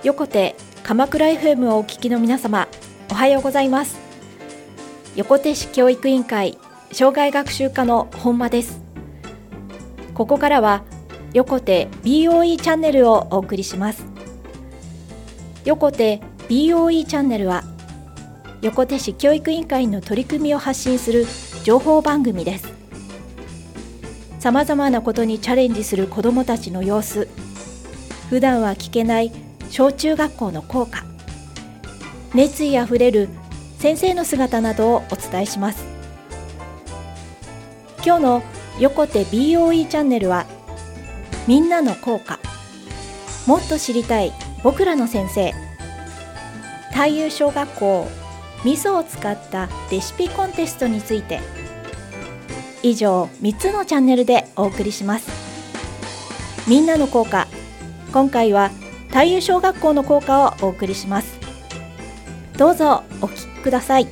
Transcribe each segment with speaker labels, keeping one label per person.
Speaker 1: 横手鎌倉 FM をお聞きの皆様、おはようございます。横手市教育委員会障害学習課の本間です。ここからは横手 BOE チャンネルをお送りします。横手 BOE チャンネルは横手市教育委員会の取り組みを発信する情報番組です。さまざまなことにチャレンジする子どもたちの様子、普段は聞けない小中学校の校歌、熱意あふれる先生の姿などをお伝えします。今日の横手 BOE チャンネルは、みんなの校歌、もっと知りたい僕らの先生、太遊小学校味噌を使ったレシピコンテストについて、以上3つのチャンネルでお送りします。みんなの校歌、今回は太遊小学校の校歌をお送りします。どうぞお聞きください。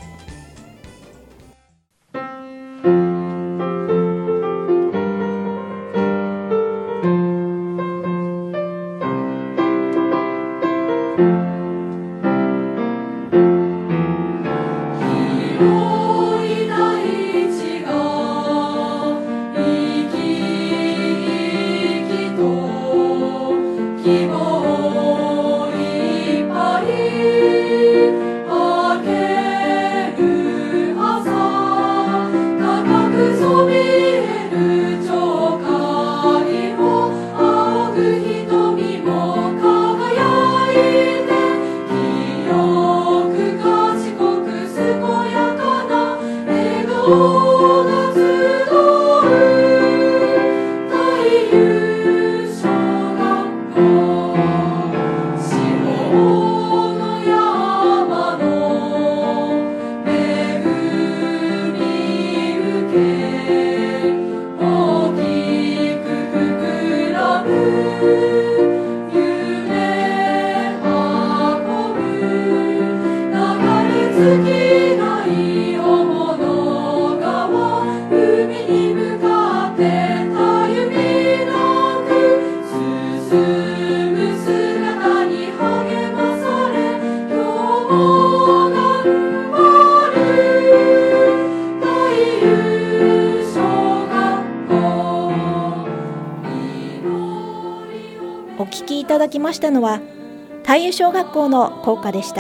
Speaker 1: お聞きいただきましたのは太遊小学校の校歌でした。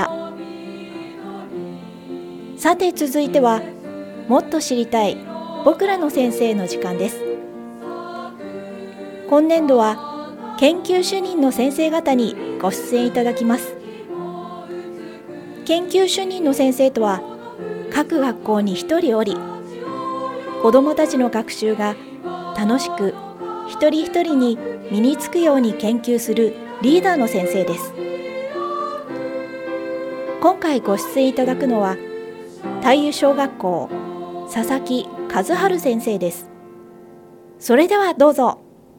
Speaker 1: さて続いては、もっと知りたい僕らの先生の時間です。今年度は研究主任の先生方にご出演いただきます。研究主任の先生とは、各学校に一人おり、子どもたちの学習が楽しく一人一人に身につくように研究するリーダーの先生です。今回ご出演いただくのは太遊小学校佐々木和春先生です。それではどうぞ。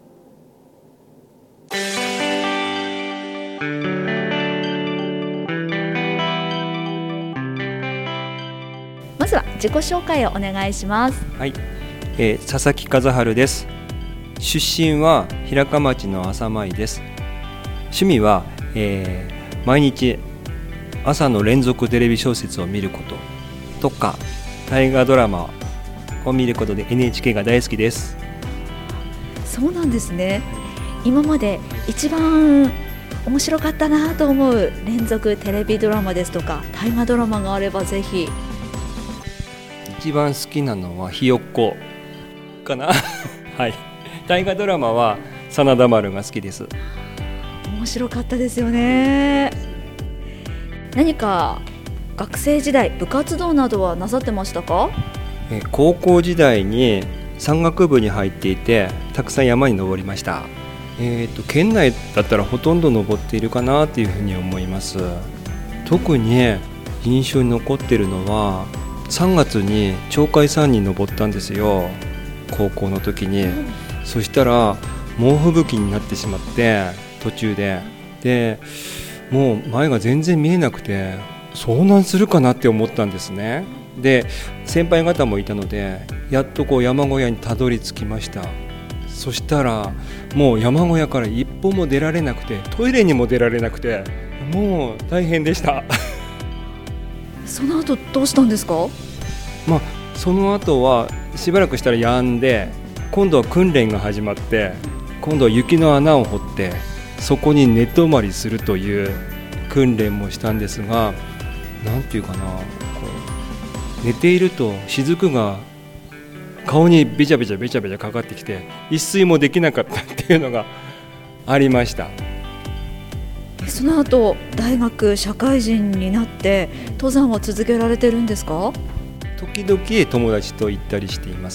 Speaker 2: まずは自己紹介をお願いします。
Speaker 3: はい、佐々木和春です。出身は平鹿町の朝舞です。趣味は、毎日朝の連続テレビ小説を見ることとか、大河ドラマを見ることで NHK が大好きです。
Speaker 2: そうなんですね。今まで一番面白かったなと思う連続テレビドラマですとか大河ドラマがあればぜひ。
Speaker 3: 一番好きなのはひよっこかなはい、大河ドラマは真田丸が好きです。
Speaker 2: 面白かったですよね。何か学生時代部活動などはなさってましたか？
Speaker 3: 高校時代に山岳部に入っていて、たくさん山に登りました。県内だったらほとんど登っているかなというふうに思います。特に印象に残っているのは3月に鳥海山に登ったんですよ、高校の時に。そしたら猛吹雪になってしまって、途中でもう前が全然見えなくて遭難するかなって思ったんですね。で先輩方もいたので、やっと山小屋にたどり着きました。 そしたらもう山小屋から一歩も出られなくて、トイレにも出られなくて、もう大変でした
Speaker 2: その後どうしたんですか？
Speaker 3: その後はしばらくしたら止んで、今度は訓練が始まって、今度は雪の穴を掘ってそこに寝泊まりするという訓練もしたんですが、なんていうかな、寝ていると雫が顔にべちゃべちゃかかってきて、一睡もできなかったっていうのがありました。
Speaker 2: その後大学社会人になって登山を続けられてるんですか？
Speaker 3: 時々友達と行ったりしています、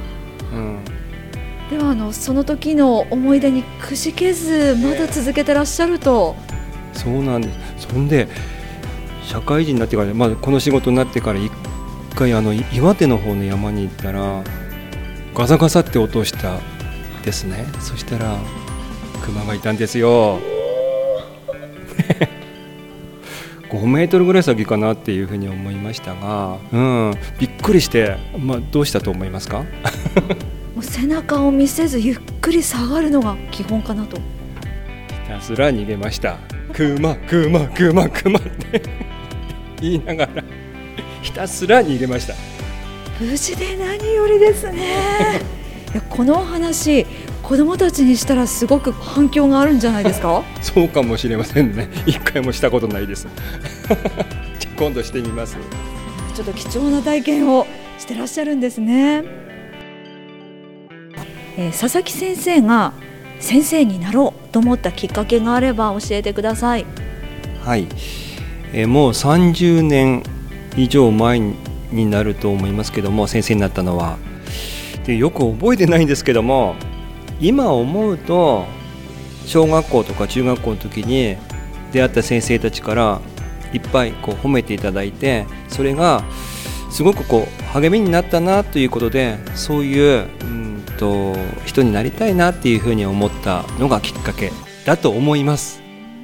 Speaker 2: ではその時の思い出にくじけずまだ続けてらっしゃると。
Speaker 3: そうなんです。そんで社会人になってから、この仕事になってから一回岩手の方の山に行ったらガサガサって音をしたですね。そしたらクマがいたんですよ5メートルぐらい先かなっていうふうに思いましたが、びっくりして、どうしたと思いますか？
Speaker 2: もう背中を見せずゆっくり下がるのが基本かなと。
Speaker 3: ひたすら逃げました。クマって言いながらひたすら逃げました。
Speaker 2: 無事で何よりですねいやこのお話子どもたちにしたらすごく反響があるんじゃないですか？
Speaker 3: そうかもしれませんね。一回もしたことないですじゃ今度してみます。
Speaker 2: ちょっと貴重な体験をしてらっしゃるんですね。佐々木先生が先生になろうと思ったきっかけがあれば教えてください。
Speaker 3: はい、もう30年以上前になると思いますけども、先生になったのはでよく覚えてないんですけども、今思うと小学校とか中学校の時に出会った先生たちからいっぱい褒めていただいて、それがすごく励みになったなということで、そういう人になりたいなっていうふうに思ったのがきっかけだと思います。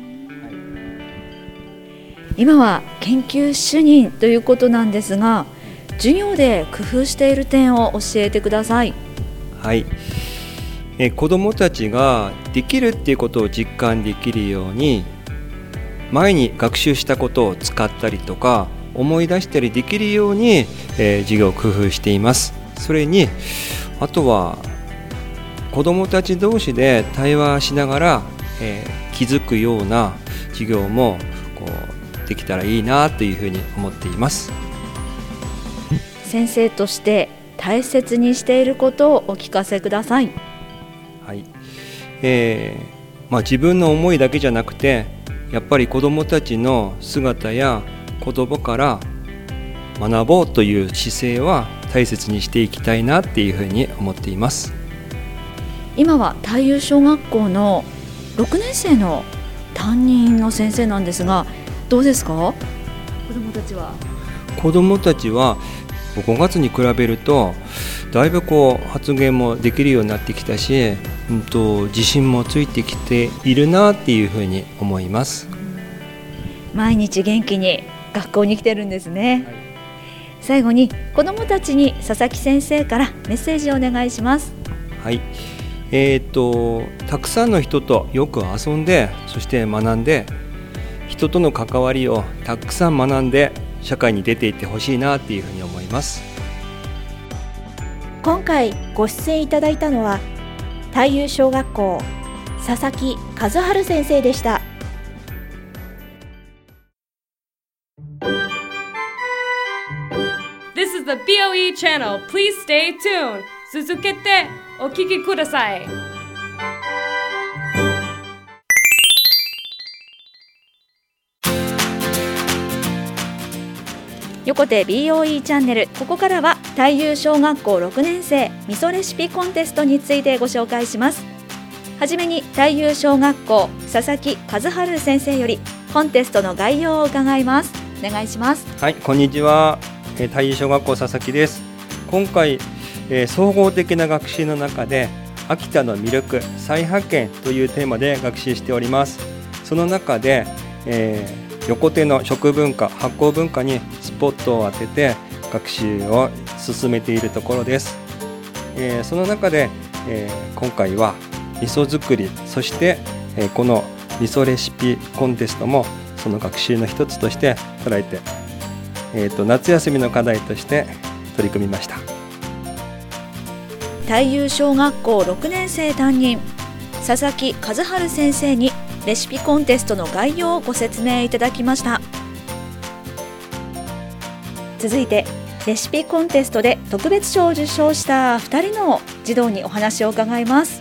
Speaker 2: 今は研究主任ということなんですが、授業で工夫している点を教えてください。
Speaker 3: はい、子どもたちができるっていうことを実感できるように、前に学習したことを使ったりとか思い出したりできるように、授業を工夫しています。それにあとは子どもたち同士で対話しながら、気づくような授業もできたらいいなというふうに思っています。
Speaker 2: 先生として大切にしていることをお聞かせください。
Speaker 3: はい、自分の思いだけじゃなくて、やっぱり子どもたちの姿や言葉から学ぼうという姿勢は大切にしていきたいなっていうふうに思っています。
Speaker 2: 今は太夫小学校の6年生の担任の先生なんですが、どうですか？子どもたちは
Speaker 3: 5月に比べるとだいぶ発言もできるようになってきたし、自信もついてきているなっていうふうに思います。
Speaker 2: 毎日元気に学校に来てるんですね。はい、最後に子どもたちに佐々木先生からメッセージをお願いします。
Speaker 3: はい、たくさんの人とよく遊んで、そして学んで、人との関わりをたくさん学んで社会に出ていってほしいなっていうふうに思います。
Speaker 1: 今回ご出演いただいたのは太夫小学校佐々木和治先生でした。
Speaker 4: This is the BOE channel. Please stay tuned. 続けてお聞きください。
Speaker 2: 横手 BOE チャンネル、ここからは太夫小学校6年生味噌レシピコンテストについてご紹介します。はじめに太夫小学校佐々木和治先生よりコンテストの概要を伺います。お願いします。
Speaker 3: はい、こんにちは。太夫小学校佐々木です。今回、総合的な学習の中で秋田の魅力再発見というテーマで学習しております。その中で、横手の食文化発酵文化にスポットを当てて学習を進めているところです。その中で今回は味噌作り、そして、この味噌レシピコンテストもその学習の一つとして捉えて、夏休みの課題として取り組みました。
Speaker 2: 太遊小学校6年生担任佐々木和春先生にレシピコンテストの概要をご説明いただきました。続いてレシピコンテストで特別賞を受賞した2人の児童にお話を伺います。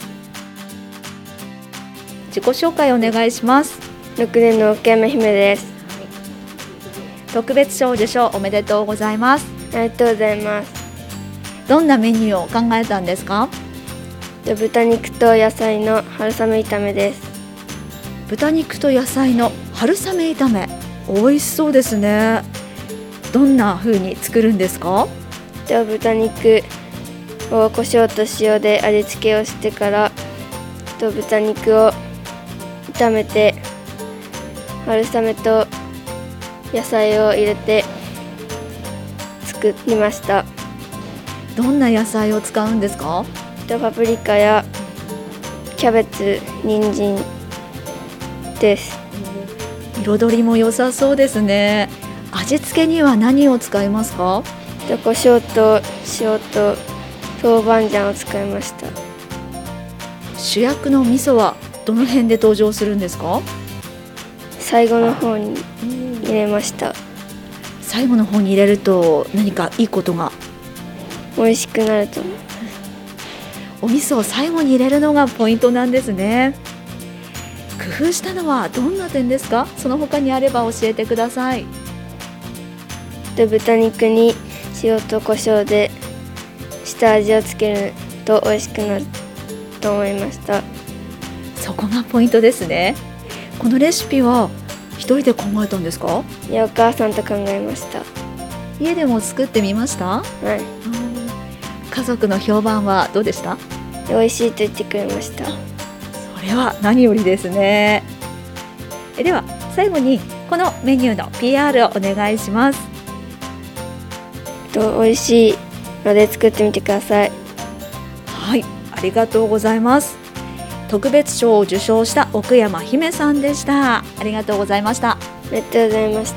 Speaker 2: 自己紹介お願いします。
Speaker 5: 6年の奥山姫です。
Speaker 2: 特別賞受賞おめでとうございます。
Speaker 5: ありがとうございます。
Speaker 2: どんなメニューを考えたんですか？
Speaker 5: 豚肉と野菜の春雨炒めです。
Speaker 2: 豚肉と野菜の春雨炒め、美味しそうですね。どんな風に作るんですか？
Speaker 5: 豚肉を胡椒と塩で味付けをしてから豚肉を炒めて春雨と野菜を入れて作りました。
Speaker 2: どんな野菜を使うんですか？
Speaker 5: パプリカやキャベツ、人参です。
Speaker 2: 彩りも良さそうですね。味付けには何を使いますか？
Speaker 5: 胡椒と塩と豆板醤を使いました。
Speaker 2: 主役の味噌はどの辺で登場するんですか？
Speaker 5: 最後の方に入れました。
Speaker 2: 最後の方に入れると何かいいことが？
Speaker 5: 美味しくなると思います。
Speaker 2: お味噌を最後に入れるのがポイントなんですね。工夫したのはどんな点ですか？その他にあれば教えてください。
Speaker 5: 豚肉に塩と胡椒で下味をつけると美味しくなると思いました。
Speaker 2: そこがポイントですね。このレシピは一人で考えたんですか？
Speaker 5: いや、お母さんと考えました。
Speaker 2: 家でも作ってみました？
Speaker 5: はい。
Speaker 2: 家族の評判はどうでした？
Speaker 5: 美味しいと言ってくれました。
Speaker 2: それは何よりですね。では最後にこのメニューの PR をお願いします。
Speaker 5: 美味しいので作ってみてください。
Speaker 2: はい、ありがとうございます。特別賞を受賞した奥山姫さんでした。ありがとうございました。
Speaker 5: ありがとうございました。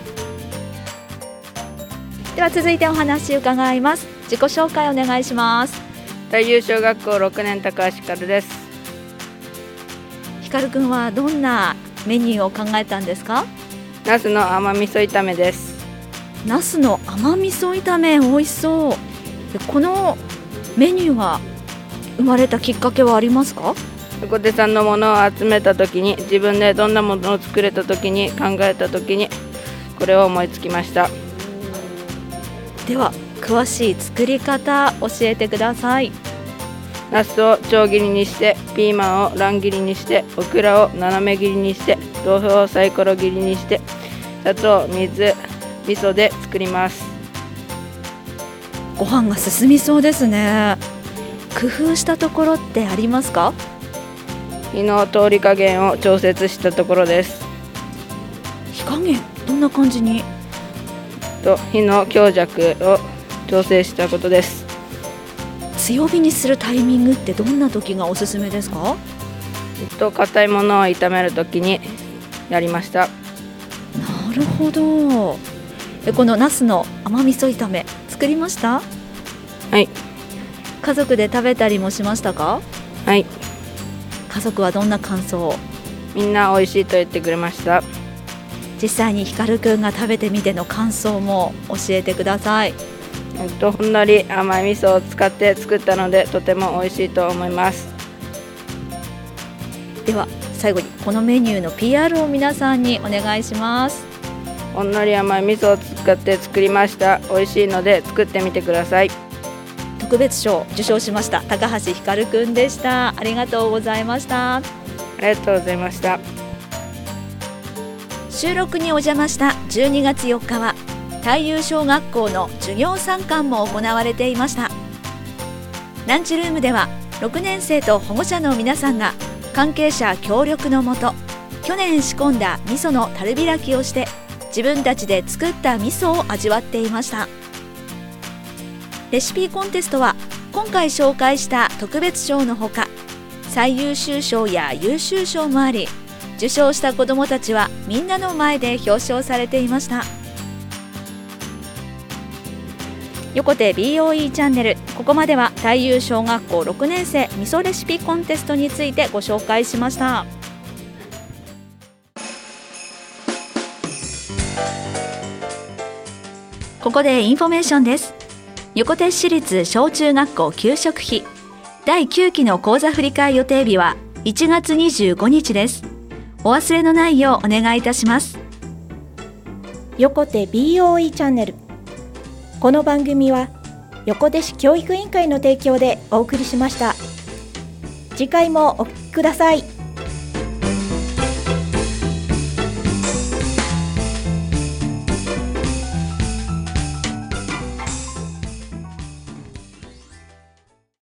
Speaker 2: では続いてお話を伺います。自己紹介お願いします。
Speaker 6: 太遊小学校6年高橋ひかるです。
Speaker 2: ひかるくんはどんなメニューを考えたんですか？
Speaker 6: ナスの甘味噌炒めです。
Speaker 2: ナスの甘味噌炒め、美味しそう。でこのメニューが生まれたきっかけはありますか？
Speaker 6: 横手さんのものを集めた時に、自分でどんなものを作れた時に考えた時にこれを思いつきました。
Speaker 2: では詳しい作り方教えてください。
Speaker 6: ナスを長切りにして、ピーマンを乱切りにして、オクラを斜め切りにして、豆腐をサイコロ切りにして、砂糖、水、味噌で作ります。
Speaker 2: ご飯が進みそうですね。工夫したところってありますか？
Speaker 6: 火の通り加減を調節したところです。
Speaker 2: 火加減どんな感じに？
Speaker 6: 火の強弱を調整したことです。
Speaker 2: 強火にするタイミングってどんな時がおすすめですか？
Speaker 6: 硬いものを炒める時にやりました。
Speaker 2: なるほど。このナスの甘味噌炒め作りました？
Speaker 6: はい。
Speaker 2: 家族で食べたりもしましたか？
Speaker 6: はい。
Speaker 2: 家族はどんな感想？
Speaker 6: みんな美味しいと言ってくれました。
Speaker 2: 実際にひかるくんが食べてみての感想も教えてください。
Speaker 6: ほんのり甘い味噌を使って作ったので、とても美味しいと思います。
Speaker 2: では最後にこのメニューの PR を皆さんにお願いします。
Speaker 6: ほんのり甘い味噌を使って作りました。美味しいので作ってみてください。
Speaker 2: 特別賞を受賞しました高橋ひかるくんでした。ありがとうございました。
Speaker 6: ありがとうございました。
Speaker 2: 収録にお邪魔した12月4日は太遊小学校の授業参観も行われていました。ランチルームでは6年生と保護者の皆さんが関係者協力のもと、去年仕込んだ味噌の樽開きをして自分たちで作った味噌を味わっていました。レシピコンテストは今今回紹介した特別賞のほか、最優秀賞や優秀賞もあり、受賞した子どもたちはみんなの前で表彰されていました。横手 BOE チャンネル、ここまでは太遊小学校6年生味噌レシピコンテストについてご紹介しました。ここでインフォメーションです。横手市立小中学校給食費第9期の講座振り替え予定日は1月25日です。お忘れのないようお願いいたします。
Speaker 1: 横手 BOE チャンネル、この番組は横手市教育委員会の提供でお送りしました。次回もお聞きください。